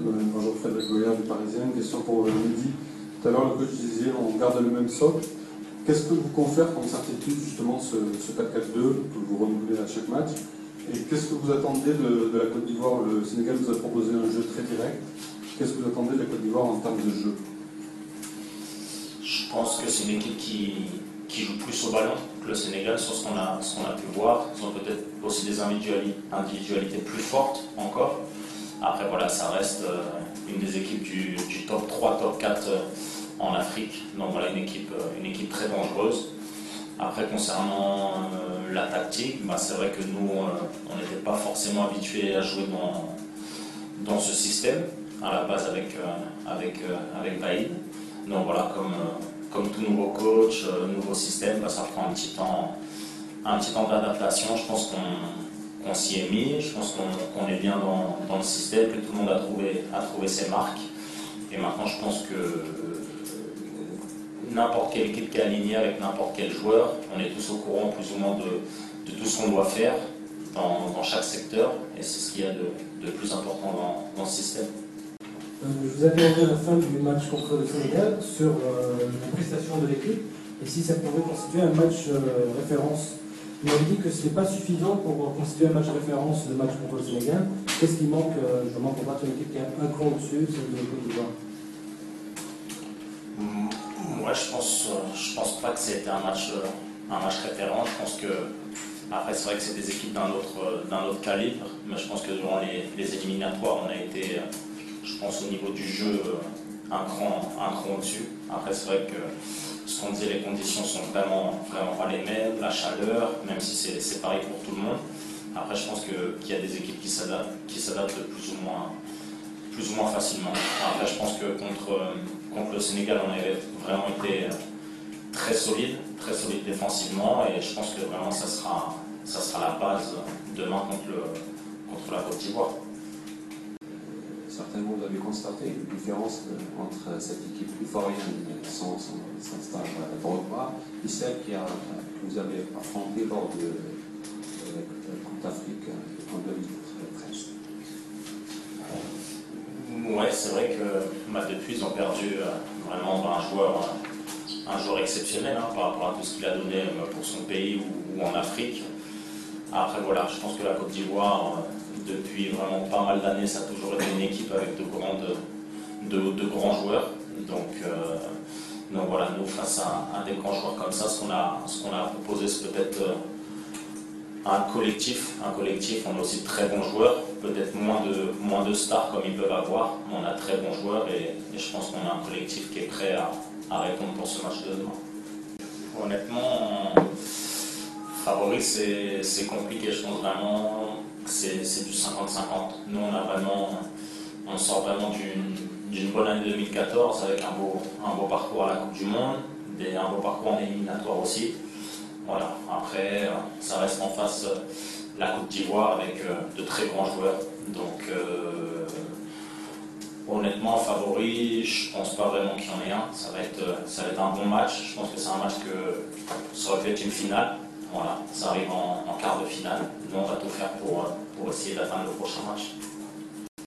Bonjour Frédéric Goyard du Parisien. Une question pour Mehdi. Tout à l'heure, le coach disait on garde le même socle. Qu'est-ce que vous confère comme certitude justement ce 4-4-2 que vous renouvelez à chaque match? Et qu'est-ce que vous attendez de la Côte d'Ivoire? Le Sénégal vous a proposé un jeu très direct. Qu'est-ce que vous attendez de la Côte d'Ivoire en termes de jeu? Je pense que c'est une équipe qui joue plus au ballon que le Sénégal, sur ce qu'on a pu voir. Ils ont peut-être aussi des individualités plus fortes encore. Après voilà, ça reste une des équipes du top 3, top 4 en Afrique. Donc voilà, une équipe très dangereuse. Après concernant la tactique, c'est vrai que nous on n'était pas forcément habitués à jouer dans ce système à la base avec Baïd. Donc voilà, comme tout nouveau coach, nouveau système, ça prend un petit temps d'adaptation. Je pense qu'on s'y est mis, je pense qu'on est bien dans le système, que tout le monde a trouvé ses marques. Et maintenant, je pense que n'importe quelle équipe qui est alignée avec n'importe quel joueur, on est tous au courant plus ou moins de tout ce qu'on doit faire dans chaque secteur. Et c'est ce qu'il y a de plus important dans ce système. Je vous ai demandé à la fin du match contre le Sénégal sur les prestations de l'équipe et si ça pouvait constituer un match référence. Vous m'avez dit que ce n'est pas suffisant pour constituer un match référence de match contre le Sénégal. Qu'est-ce qui manque justement pour battre une équipe qui est un cran au-dessus, celle de Côte d'Ivoire? Moi, je pense pas que c'était un match référent. Je pense que après, c'est vrai que c'est des équipes d'un autre calibre, mais je pense que durant les éliminatoires, on a été, je pense, au niveau du jeu, un cran au-dessus. Après, c'est vrai que ce qu'on disait, les conditions sont vraiment pas les mêmes, la chaleur, même si c'est pareil pour tout le monde. Après, je pense qu'il y a des équipes qui s'adaptent plus ou moins facilement. Après, je pense que contre le Sénégal, on avait vraiment été très solide défensivement, et je pense que vraiment ça sera la base demain contre la Côte d'Ivoire. Certainement, vous avez constaté une différence entre cette équipe ivoirienne sans star Drogba et celle que vous avez affrontée lors de la Coupe d'Afrique en 2013. Ouais, c'est vrai que depuis ils ont perdu vraiment un joueur exceptionnel par rapport à tout ce qu'il a donné pour son pays ou en Afrique. Après voilà, je pense que la Côte d'Ivoire, depuis vraiment pas mal d'années, ça a toujours été une équipe avec de grands joueurs. Donc voilà, nous face à des grands joueurs comme ça, ce qu'on a proposé, c'est peut-être un collectif. On a aussi de très bons joueurs, peut-être moins de stars comme ils peuvent avoir, mais on a de très bons joueurs et je pense qu'on a un collectif qui est prêt à répondre pour ce match de demain. Honnêtement, favori, c'est compliqué. Je pense vraiment que c'est du 50-50. Nous, on sort vraiment d'une bonne année 2014 avec un beau parcours à la Coupe du Monde, un beau parcours en éliminatoire aussi. Voilà. Après, ça reste en face la Côte d'Ivoire avec de très grands joueurs. Donc, honnêtement, favori, je pense pas vraiment qu'il y en ait un. Ça va être un bon match. Je pense que c'est un match ça aurait pu être une finale. Voilà, ça arrive en quart de finale. Nous, on va tout faire pour essayer d'atteindre le prochain match.